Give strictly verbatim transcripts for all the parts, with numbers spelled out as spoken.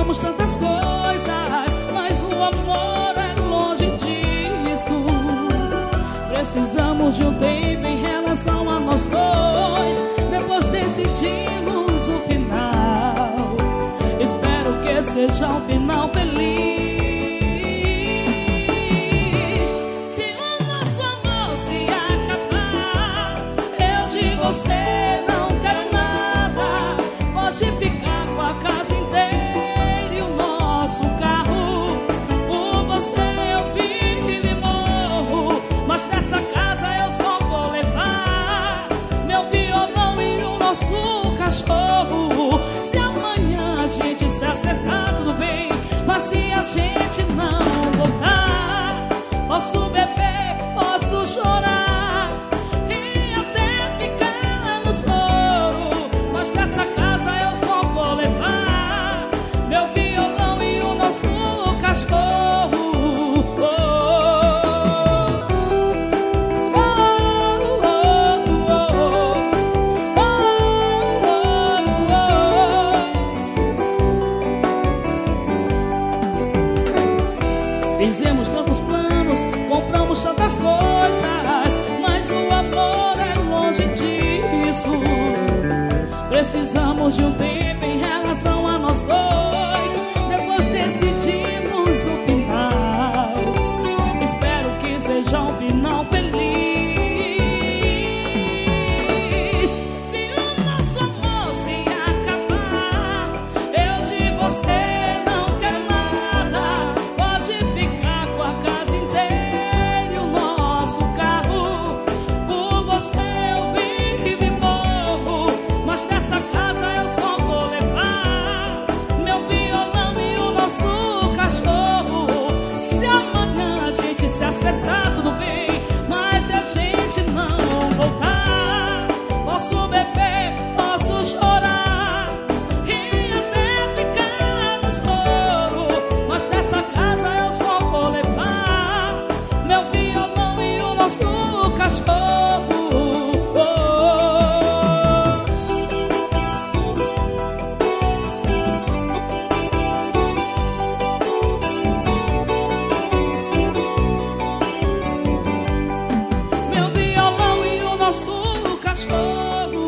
compramos tantas coisas, mas o amor é longe disso. Precisamos de um tempo em relação a nós dois, depois decidimos o final. Espero que seja um final feliz. Se o nosso amor se acabar, eu de você não quero nada. Pode ficar com a casa inteira e o nosso carro. Por você eu vivo e morro, mas dessa casa eu só vou levar meu violão e o nosso cachorro. Se amanhã a gente se acertar, tudo bem, mas se a gente não voltar, posso beber, posso chorar e até ficar no choro, mas dessa casa eu só vou levar meu violão e o nosso cachorro. Fizemos tantos planos, compramos tantas coisas, mas o amor é longe disso. Precisamos de um tempo em relação a nós dois, depois decidimos o final. Espero que seja um final feliz. Se o nosso amor se acabar, eu de você não quero nada. Pode ficar com a casa inteira e o nosso carro. Por você eu vivo e morro, mas dessa casa eu só vou levar meu violão e o nosso cachorro. Se amanhã a gente se acertar, tudo bem, mas se a gente não voltar, posso beber, posso chorar e até ficar no choro, mas dessa casa eu só vou levar meu violão e o nosso cachorro. Meu violão e o nosso cachorro.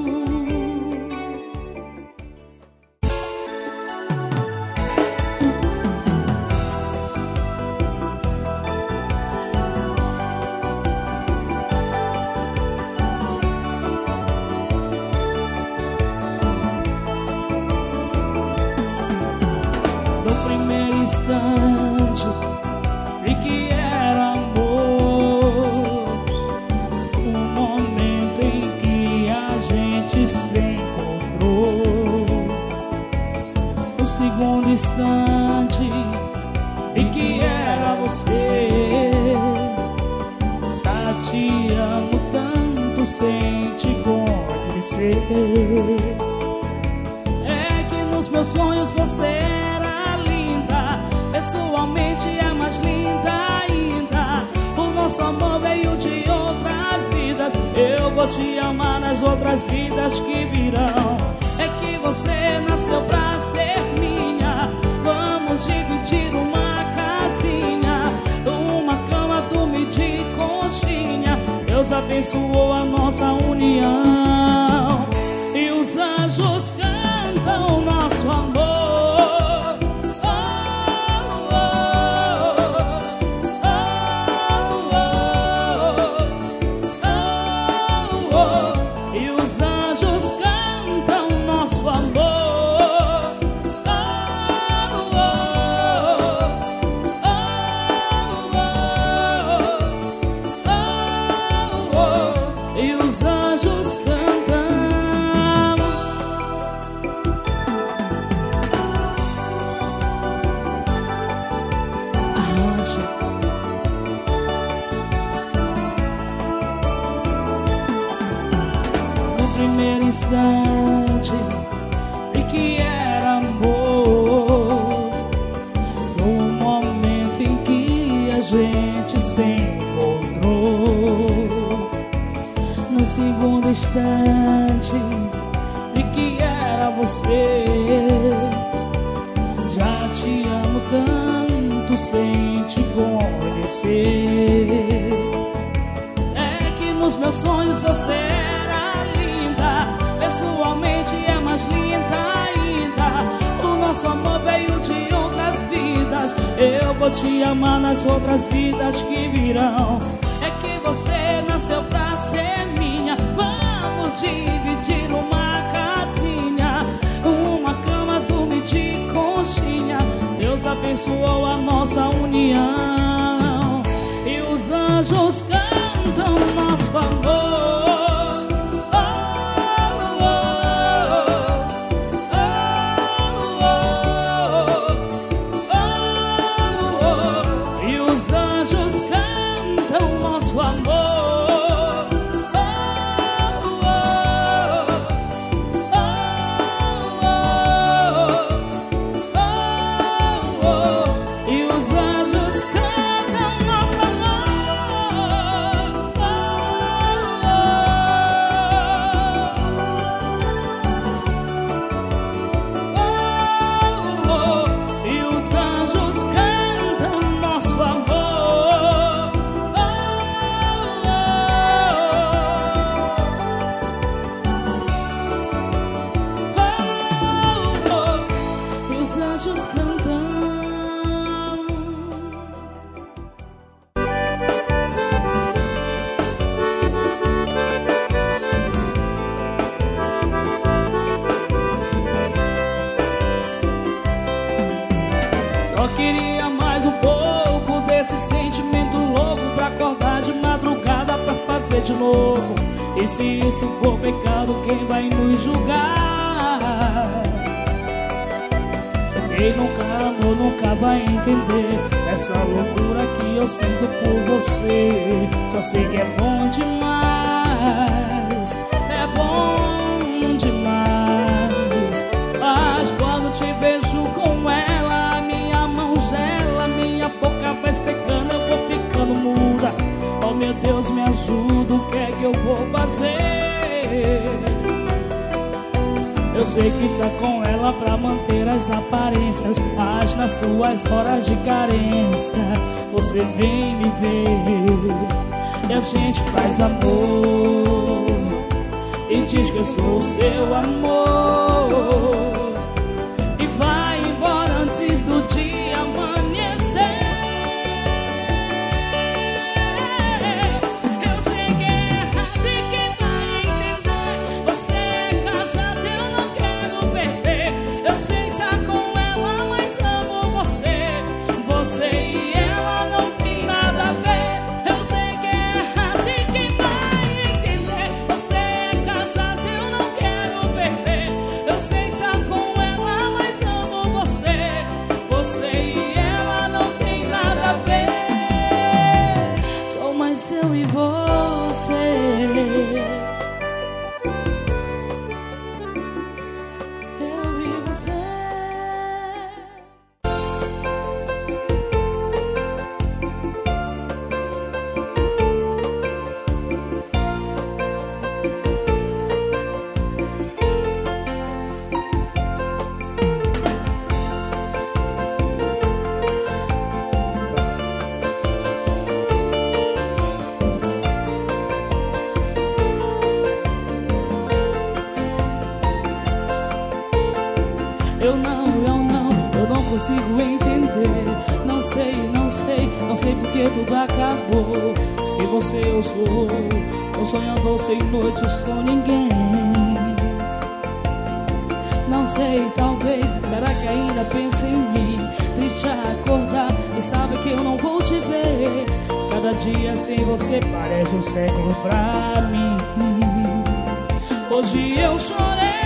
No primeiro instante vi que era amor, o momento em que a gente se encontrou. No segundo instante vi que era você. Já te amo tanto sem te conhecer. É que nos meus sonhos você era linda, pessoalmente é mais linda ainda. O nosso amor veio de outras vidas, eu vou te amar nas outras vidas que virão. É que você nasceu pra ser minha, vamos dividir uma casinha, uma cama, dormir de conchinha. Deus abençoou a nossa união e os anjos cantam nosso amor. E os anjos cantam nosso amor. E os anjos cantam. No primeiro instante vi que era amor, no momento em que a gente se encontrou. No segundo instante vi que era você. vou te amar nas outras vidas que virão. É que você nasceu pra ser minha. Vamos dividir uma casinha, uma cama, dormir de conchinha. Deus abençoou a nossa união e os anjos cantam nosso amor. De novo, e se isso for pecado, quem vai nos julgar? Quem nunca amou nunca vai entender essa loucura que eu sinto por você. Só sei que é bom demais, é bom demais. Mas quando te vejo com ela, minha mão gela, minha boca vai secando, eu vou ficando muda. Oh meu Deus, me ajuda, o que é que eu vou fazer? Eu sei que tá com ela pra manter as aparências, mas nas suas horas de carência você vem me ver e a gente faz amor e diz que eu sou o seu amor e vai embora antes do dia amanhecer. Eu não, eu não, eu não consigo entender. Não sei, não sei, não sei porque tudo acabou. Se você eu sou, eu sonhando sem noite, sou ninguém. Não sei, talvez, será que ainda pensa em mim? Triste acordar e sabe que eu não vou te ver. Cada dia sem você parece um século pra mim. Hoje eu chorei,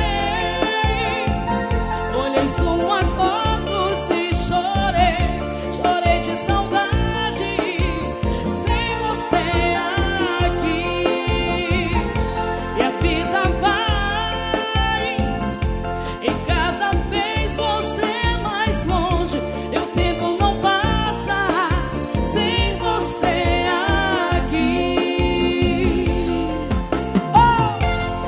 olhei suas fotos e chorei, chorei de saudade, sem você aqui. E a vida vai, e cada vez você é mais longe, e o tempo não passa, sem você aqui. Oh!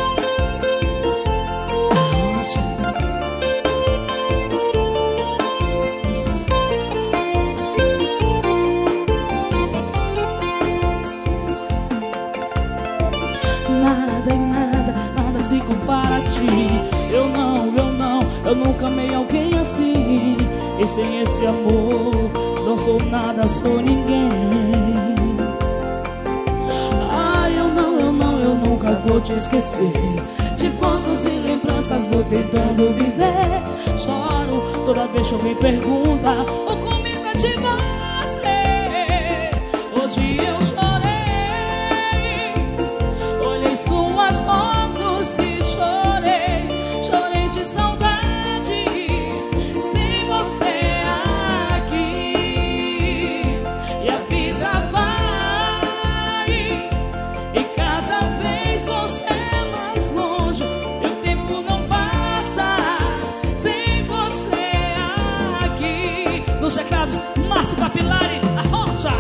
Nada e nada, nada se compara a ti. Eu não, eu não, eu nunca amei alguém assim. E sem esse amor Não sou nada, sou ninguém. Ah, eu não, eu não, eu nunca vou te esquecer. De fotos e lembranças vou tentando viver. Choro toda vez que alguém pergunta ou comenta de você. Hoje eu chorei, olhei suas fotos e chorei. Chorei de saudade, sem você aqui. E a vida vai, e cada vez você é mais longe. Meu tempo não passa sem você aqui. Nos teclados, Márcio Papilari, a Rocha.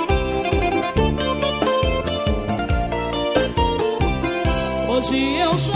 Hoje eu choro.